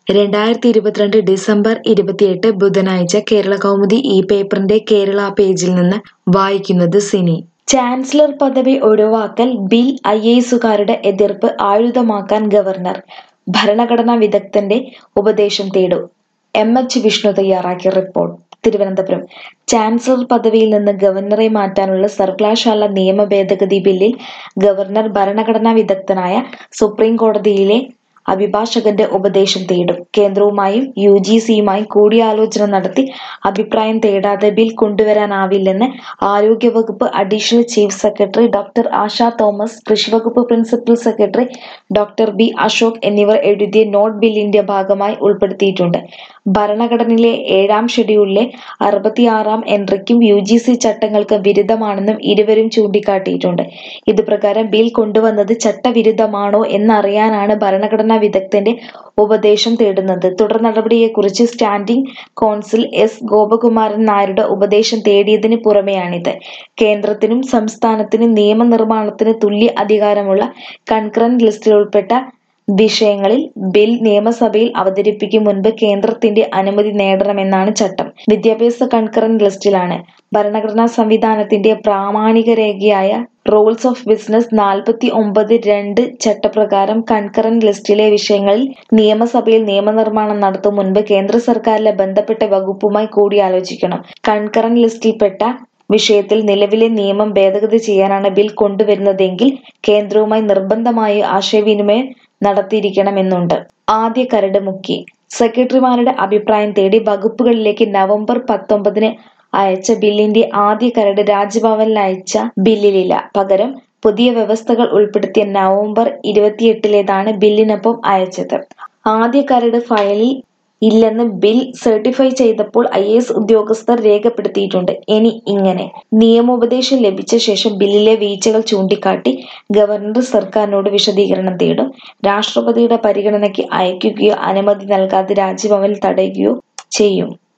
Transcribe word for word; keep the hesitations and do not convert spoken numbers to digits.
രണ്ടായിരത്തി ഇരുപത്തിരണ്ട് ഡിസംബർ ഇരുപത്തിയെട്ട് ബുധനാഴ്ച കേരള കൗമുദി ഈ പേപ്പറിന്റെ കേരള പേജിൽ നിന്ന് വായിക്കുന്നത് സിനി. ചാൻസലർ പദവി ഒഴിവാക്കൽ ബിൽ ഐ എ എസുകാരുടെ എതിർപ്പ് ആയുധമാക്കാൻ ഗവർണർ. ഭരണഘടനാ വിദഗ്ധന്റെ ഉപദേശം തേടും. എം എച്ച് വിഷ്ണു തയ്യാറാക്കിയ റിപ്പോർട്ട്. തിരുവനന്തപുരം. ചാൻസലർ പദവിയിൽ നിന്ന് ഗവർണറെ മാറ്റാനുള്ള സർവകലാശാല നിയമ ഭേദഗതി ബില്ലിൽ ഗവർണർ ഭരണഘടനാ വിദഗ്ധനായ സുപ്രീം കോടതിയിലെ അഭിഭാഷകന്റെ ഉപദേശം തേടും. കേന്ദ്രവുമായും യു ജി സിയുമായും കൂടിയാലോചന നടത്തി അഭിപ്രായം തേടാതെ ബിൽ കൊണ്ടുവരാനാവില്ലെന്ന് ആരോഗ്യവകുപ്പ് additional chief secretary doctor Asha Thomas, കൃഷിവകുപ്പ് principal secretary doctor B Ashok എന്നിവർ എഴുതിയ നോട്ട് ബില്ലിന്റെ ഭാഗമായി ഉൾപ്പെടുത്തിയിട്ടുണ്ട്. ഭരണഘടനയിലെ ഏഴാം ഷെഡ്യൂളിലെ അറുപത്തിയാറാം എൻട്രിക്കും യു ജി സി ചട്ടങ്ങൾക്ക് വിരുദ്ധമാണെന്നും ഇരുവരും ചൂണ്ടിക്കാട്ടിയിട്ടുണ്ട്. ഇതുപ്രകാരം ബിൽ കൊണ്ടുവന്നത് ചട്ടവിരുദ്ധമാണോ എന്നറിയാനാണ് ഭരണഘടനാ വിദഗ്ധന്റെ ഉപദേശം തേടുന്നത്. തുടർ നടപടിയെക്കുറിച്ച് സ്റ്റാൻഡിംഗ് കോൺസിൽ എസ് ഗോപകുമാരൻ നായരുടെ ഉപദേശം തേടിയതിന് പുറമെയാണിത്. കേന്ദ്രത്തിനും സംസ്ഥാനത്തിനും നിയമനിർമ്മാണത്തിന് തുല്യ അധികാരമുള്ള കൺകറന്റ് ലിസ്റ്റിൽ ഉൾപ്പെട്ട വിഷയങ്ങളിൽ ബിൽ നിയമസഭയിൽ അവതരിപ്പിക്കും മുൻപ് കേന്ദ്രത്തിന്റെ അനുമതി നേടണമെന്നാണ് ചട്ടം. വിദ്യാഭ്യാസ കൺകറന്റ് ലിസ്റ്റിലാണ്. ഭരണഘടനാ സംവിധാനത്തിന്റെ പ്രാമാണിക രേഖയായ റൂൾസ് ഓഫ് ബിസിനസ് നാൽപ്പത്തി ഒമ്പത് രണ്ട് ചട്ടപ്രകാരം കൺകറന്റ് ലിസ്റ്റിലെ വിഷയങ്ങളിൽ നിയമസഭയിൽ നിയമനിർമ്മാണം നടത്തും മുൻപ് കേന്ദ്ര സർക്കാരിലെ ബന്ധപ്പെട്ട വകുപ്പുമായി കൂടിയാലോചിക്കണം. കൺകറന്റ് ലിസ്റ്റിൽപ്പെട്ട വിഷയത്തിൽ നിലവിലെ നിയമം ഭേദഗതി ചെയ്യാനാണ് ബിൽ കൊണ്ടുവരുന്നതെങ്കിൽ കേന്ദ്രവുമായി നിർബന്ധമായി ആശയവിനിമയം നടത്തിയിരിക്കണമെന്നുണ്ട്. ആദ്യ കരട് മുക്കി. സെക്രട്ടറിമാരുടെ അഭിപ്രായം തേടി വകുപ്പുകളിലേക്ക് നവംബർ പത്തൊമ്പതിന് അയച്ച ബില്ലിന്റെ ആദ്യ കരട് രാജ്ഭവനിൽ അയച്ച ബില്ലിലില്ല. പകരം പുതിയ വ്യവസ്ഥകൾ ഉൾപ്പെടുത്തിയ നവംബർ ഇരുപത്തിയെട്ടിലേതാണ് ബില്ലിനൊപ്പം അയച്ചത്. ആദ്യ കരട് ഫയലിൽ ഇല്ലെന്ന് ബിൽ സർട്ടിഫൈ ചെയ്തപ്പോൾ ഐ എ എസ് ഉദ്യോഗസ്ഥർ രേഖപ്പെടുത്തിയിട്ടുണ്ട്. ഇനി ഇങ്ങനെ നിയമോപദേശം ലഭിച്ച ശേഷം ബില്ലിലെ വീഴ്ചകൾ ചൂണ്ടിക്കാട്ടി ഗവർണർ സർക്കാരിനോട് വിശദീകരണം തേടും. രാഷ്ട്രപതിയുടെ പരിഗണനയ്ക്ക് അയക്കുകയോ അനുമതി നൽകാതെ രാജ്ഭവനിൽ തടയുകയോ ചെയ്യും.